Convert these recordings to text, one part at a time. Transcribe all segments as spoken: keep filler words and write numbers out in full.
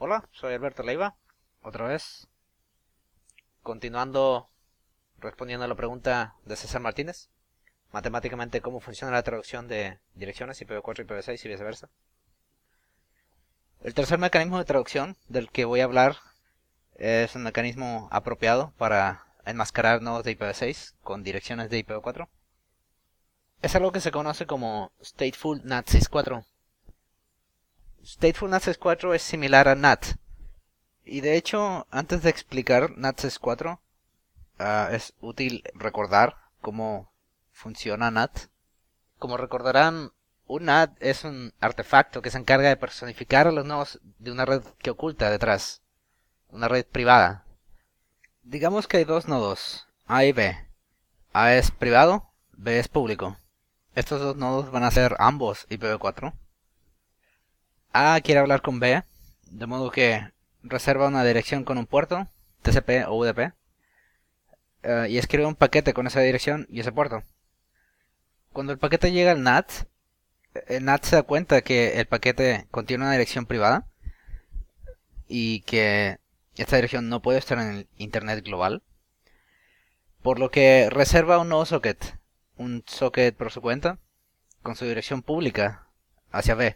Hola, soy Alberto Leiva, otra vez, continuando respondiendo a la pregunta de César Martínez, matemáticamente cómo funciona la traducción de direcciones I P v cuatro y I P v seis y viceversa. El tercer mecanismo de traducción del que voy a hablar es un mecanismo apropiado para enmascarar nodos de I P v seis con direcciones de I P v cuatro. Es algo que se conoce como Stateful NAT sesenta y cuatro. Stateful NAT sesenta y cuatro es similar a NAT. Y de hecho, antes de explicar NAT sesenta y cuatro, uh, es útil recordar cómo funciona NAT. Como recordarán, un NAT es un artefacto que se encarga de personificar a los nodos de una red que oculta detrás, una red privada. Digamos que hay dos nodos, A y B. A es privado, B es público. Estos dos nodos van a ser ambos I P v cuatro. A quiere hablar con B, de modo que reserva una dirección con un puerto, T C P o U D P, uh, y escribe un paquete con esa dirección y ese puerto. Cuando el paquete llega al NAT, el NAT se da cuenta que el paquete contiene una dirección privada y que esta dirección no puede estar en el Internet global, por lo que reserva un nuevo socket, un socket por su cuenta, con su dirección pública hacia B.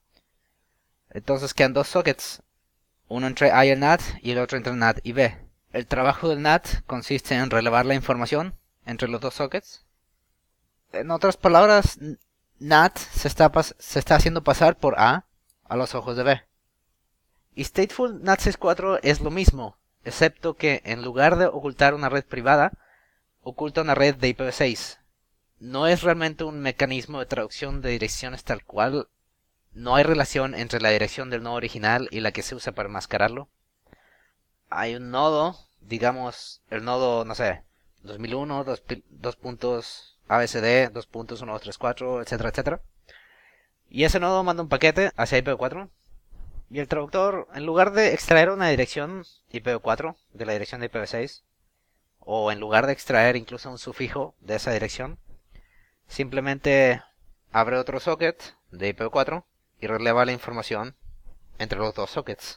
Entonces quedan dos sockets, uno entre A y el NAT y el otro entre el NAT y B. El trabajo del NAT consiste en relevar la información entre los dos sockets. En otras palabras, NAT se está, se está haciendo pasar por A a los ojos de B. Y Stateful NAT sesenta y cuatro es lo mismo, excepto que en lugar de ocultar una red privada, oculta una red de I P v seis. No es realmente un mecanismo de traducción de direcciones tal cual. No hay relación entre la dirección del nodo original y la que se usa para enmascararlo. Hay un nodo, digamos, el nodo, no sé, dos mil uno, dos, dos puntos A B C D, dos puntos uno dos tres cuatro, etcétera, etcétera. Y ese nodo manda un paquete hacia I P v cuatro. Y el traductor, en lugar de extraer una dirección I P v cuatro de la dirección de I P v seis, o en lugar de extraer incluso un sufijo de esa dirección, simplemente abre otro socket de I P v cuatro y releva la información entre los dos sockets.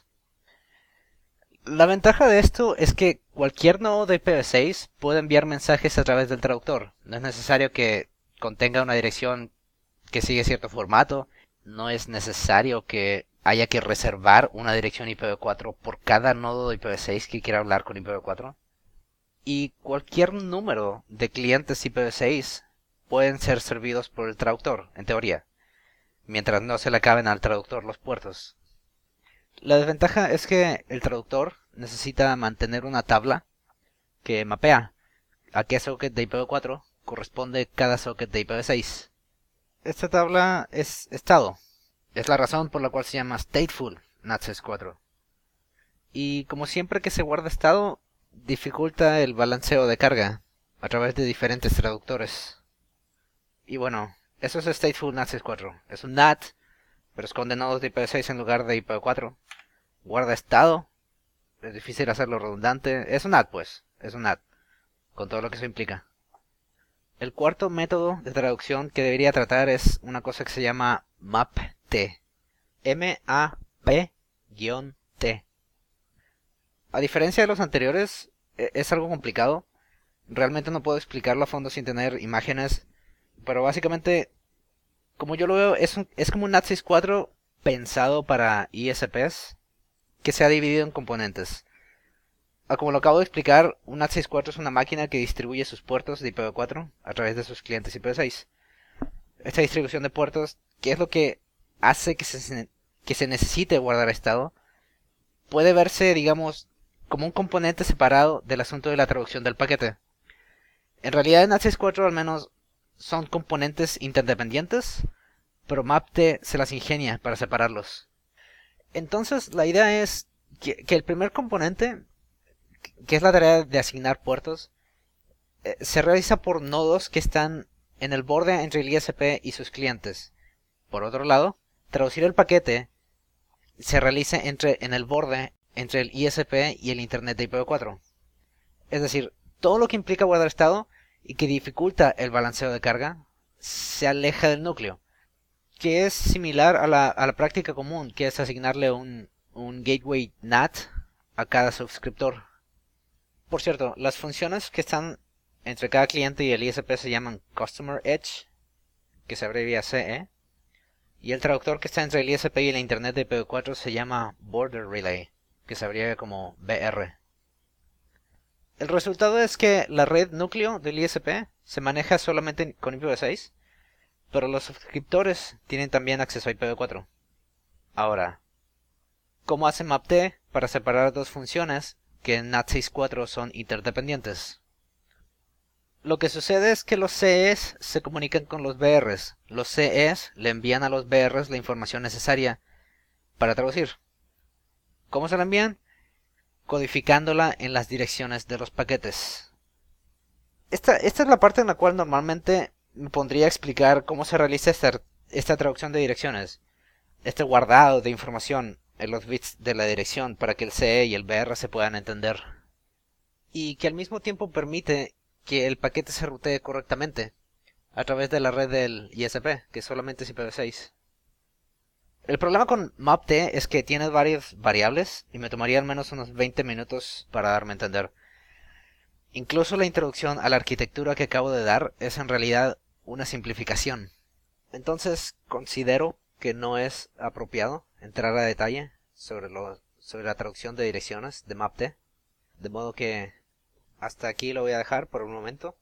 La ventaja de esto es que cualquier nodo de I P v seis puede enviar mensajes a través del traductor. No es necesario que contenga una dirección que sigue cierto formato. No es necesario que haya que reservar una dirección I P v cuatro por cada nodo de I P v seis que quiera hablar con I P v cuatro. Y cualquier número de clientes I P v seis pueden ser servidos por el traductor, en teoría, mientras no se le acaben al traductor los puertos. La desventaja es que el traductor necesita mantener una tabla que mapea a qué socket de I P v cuatro corresponde cada socket de I P v seis. Esta tabla es estado. Es la razón por la cual se llama Stateful NAT sesenta y cuatro. Y como siempre que se guarda estado, dificulta el balanceo de carga a través de diferentes traductores. Y bueno, eso es Stateful NAT sesenta y cuatro. Es un NAT, pero esconde nodos de I P v seis en lugar de I P v cuatro. Guarda estado. Es difícil hacerlo redundante. Es un NAT, pues. Es un NAT. Con todo lo que eso implica. El cuarto método de traducción que debería tratar es una cosa que se llama MAP-T. M A P T. A diferencia de los anteriores, es algo complicado. Realmente no puedo explicarlo a fondo sin tener imágenes. Pero básicamente, como yo lo veo, es, un, es como un NAT sesenta y cuatro pensado para I S Ps que se ha dividido en componentes. Como lo acabo de explicar, un NAT sesenta y cuatro es una máquina que distribuye sus puertos de I P v cuatro a través de sus clientes I P v seis. Esta distribución de puertos, que es lo que hace que se, que se necesite guardar estado, puede verse, digamos, como un componente separado del asunto de la traducción del paquete. En realidad en NAT sesenta y cuatro al menos son componentes interdependientes, pero MAP-T se las ingenia para separarlos. Entonces la idea es que, que el primer componente, que es la tarea de asignar puertos, eh, se realiza por nodos que están en el borde entre el I S P y sus clientes. Por otro lado, traducir el paquete se realiza entre, en el borde entre el I S P y el Internet de I P v cuatro. Es decir, todo lo que implica guardar estado y que dificulta el balanceo de carga se aleja del núcleo, que es similar a la, a la práctica común, que es asignarle un, un gateway N A T a cada suscriptor. Por cierto, las funciones que están entre cada cliente y el I S P se llaman Customer Edge, que se abrevia C E, y el traductor que está entre el I S P y la Internet de I P v cuatro se llama Border Relay, que se abrevia como B R. El resultado es que la red núcleo del I S P se maneja solamente con I P v seis, pero los suscriptores tienen también acceso a I P v cuatro. Ahora, ¿cómo hace MapT para separar dos funciones que en N A T seis punto cuatro son interdependientes? Lo que sucede es que los C Es se comunican con los B Rs. Los C Es le envían a los B Rs la información necesaria para traducir. ¿Cómo se la envían? Codificándola en las direcciones de los paquetes. Esta, esta es la parte en la cual normalmente me pondría a explicar cómo se realiza esta, esta traducción de direcciones. Este guardado de información en los bits de la dirección para que el C E y el B R se puedan entender. Y que al mismo tiempo permite que el paquete se rutee correctamente a través de la red del I S P, que solamente es I P v seis. El problema con MapT es que tiene varias variables y me tomaría al menos unos veinte minutos para darme a entender. Incluso la introducción a la arquitectura que acabo de dar es en realidad una simplificación. Entonces considero que no es apropiado entrar a detalle sobre, lo, sobre la traducción de direcciones de MapT, de modo que hasta aquí lo voy a dejar por un momento.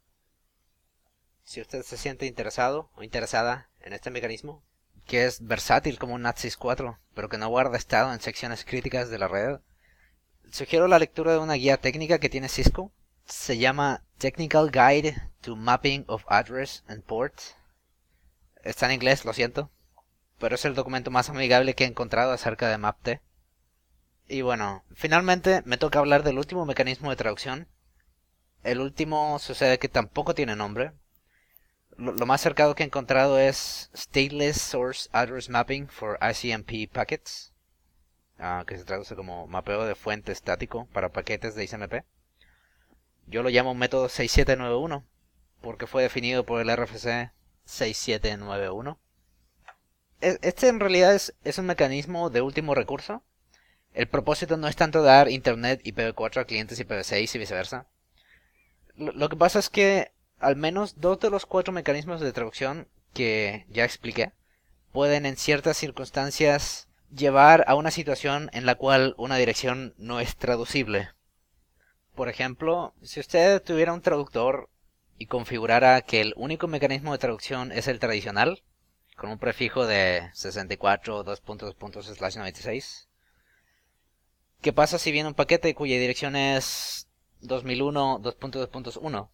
Si usted se siente interesado o interesada en este mecanismo, que es versátil como un N A T seis punto cuatro, pero que no guarda estado en secciones críticas de la red, sugiero la lectura de una guía técnica que tiene Cisco. Se llama Technical Guide to Mapping of Address and Port. Está en inglés, lo siento, pero es el documento más amigable que he encontrado acerca de MapT. Y bueno, finalmente me toca hablar del último mecanismo de traducción. El último sucede que tampoco tiene nombre. Lo, lo más cercano que he encontrado es Stateless Source Address Mapping for I C M P Packets, uh, que se traduce como mapeo de fuente estático para paquetes de I C M P. Yo lo llamo método seis siete nueve uno porque fue definido por el R F C seis siete nueve uno. Este en realidad es, es un mecanismo de último recurso. El propósito no es tanto dar internet I P v cuatro a clientes I P v seis y viceversa. Lo, lo que pasa es que al menos dos de los cuatro mecanismos de traducción que ya expliqué pueden en ciertas circunstancias llevar a una situación en la cual una dirección no es traducible. Por ejemplo, si usted tuviera un traductor y configurara que el único mecanismo de traducción es el tradicional, con un prefijo de sesenta y cuatro, dos puntos, puntos, slash noventa y seis, ¿qué pasa si viene un paquete cuya dirección es dos mil uno, dos puntos, dos puntos, uno?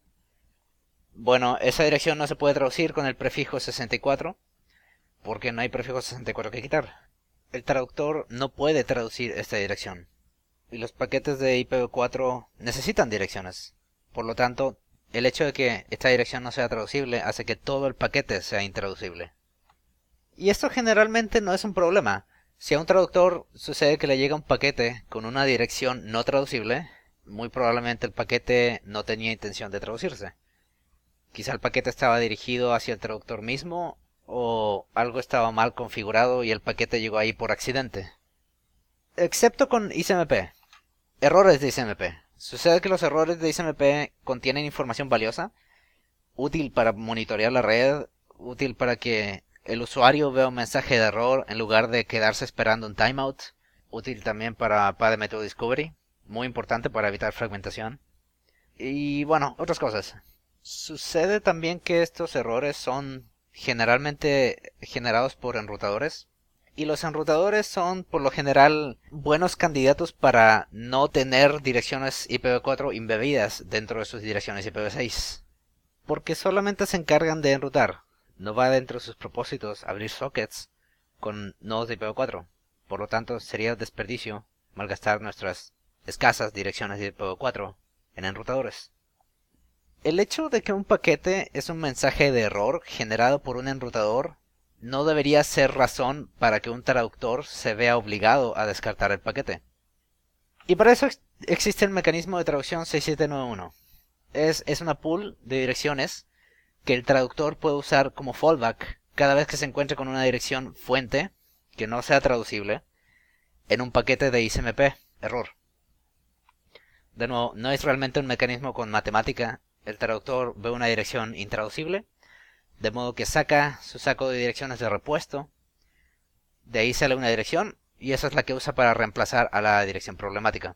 Bueno, esa dirección no se puede traducir con el prefijo sesenta y cuatro, porque no hay prefijo sesenta y cuatro que quitar. El traductor no puede traducir esta dirección. Y los paquetes de I P v cuatro necesitan direcciones. Por lo tanto, el hecho de que esta dirección no sea traducible hace que todo el paquete sea intraducible. Y esto generalmente no es un problema. Si a un traductor sucede que le llega un paquete con una dirección no traducible, muy probablemente el paquete no tenía intención de traducirse. Quizá el paquete estaba dirigido hacia el traductor mismo, o algo estaba mal configurado y el paquete llegó ahí por accidente. Excepto con I C M P. Errores de I C M P. Sucede que los errores de I C M P contienen información valiosa, útil para monitorear la red, útil para que el usuario vea un mensaje de error en lugar de quedarse esperando un timeout, útil también para Path Method Discovery, muy importante para evitar fragmentación. Y bueno, otras cosas. Sucede también que estos errores son generalmente generados por enrutadores. Y los enrutadores son por lo general buenos candidatos para no tener direcciones I P v cuatro embebidas dentro de sus direcciones I P v seis. Porque solamente se encargan de enrutar. No va dentro de sus propósitos abrir sockets con nodos de I P v cuatro. Por lo tanto, sería desperdicio malgastar nuestras escasas direcciones de I P v cuatro en enrutadores. El hecho de que un paquete es un mensaje de error generado por un enrutador no debería ser razón para que un traductor se vea obligado a descartar el paquete. Y para eso ex existe el mecanismo de traducción seis siete nueve uno. Es, es una pool de direcciones que el traductor puede usar como fallback cada vez que se encuentre con una dirección fuente que no sea traducible, en un paquete de I C M P. Error. De nuevo, no es realmente un mecanismo con matemática. El traductor ve una dirección intraducible, de modo que saca su saco de direcciones de repuesto. De ahí sale una dirección, y esa es la que usa para reemplazar a la dirección problemática.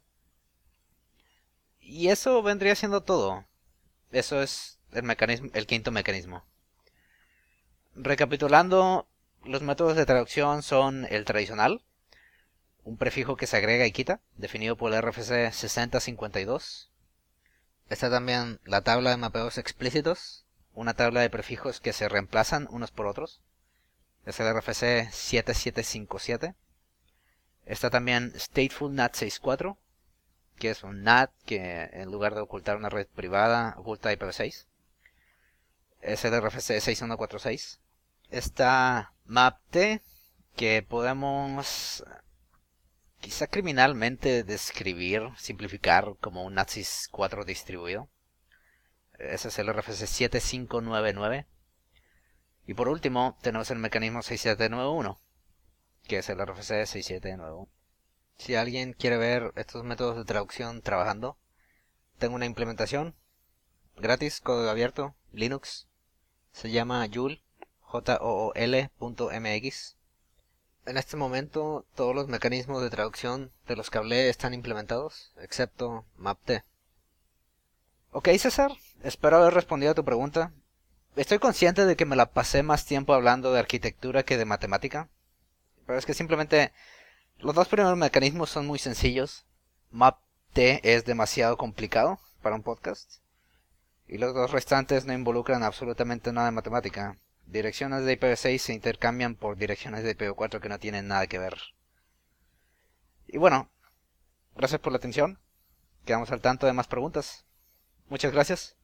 Y eso vendría siendo todo. Eso es el mecanismo, el quinto mecanismo. Recapitulando, los métodos de traducción son el tradicional, un prefijo que se agrega y quita, definido por el R F C sesenta cincuenta y dos. Está también la tabla de mapeos explícitos, una tabla de prefijos que se reemplazan unos por otros. Es el R F C siete siete cinco siete. Está también Stateful N A T sesenta y cuatro, que es un N A T que en lugar de ocultar una red privada oculta I P v seis. Es el R F C seis uno cuatro seis. Está MapT, que podemos quizá criminalmente describir, simplificar como un N A T sys cuatro distribuido. Ese es el R F C siete cinco nueve nueve. Y por último tenemos el mecanismo seis siete nueve uno, que es el R F C seis siete nueve uno. Si alguien quiere ver estos métodos de traducción trabajando, tengo una implementación gratis, código abierto, Linux. Se llama Jool, J O O L punto M X. En este momento todos los mecanismos de traducción de los que hablé están implementados, excepto MapT. Ok, César, espero haber respondido a tu pregunta. Estoy consciente de que me la pasé más tiempo hablando de arquitectura que de matemática, pero es que simplemente los dos primeros mecanismos son muy sencillos. MapT es demasiado complicado para un podcast, y los dos restantes no involucran absolutamente nada de matemática. Direcciones de I P v seis se intercambian por direcciones de I P v cuatro que no tienen nada que ver. Y bueno, gracias por la atención. Quedamos al tanto de más preguntas. Muchas gracias.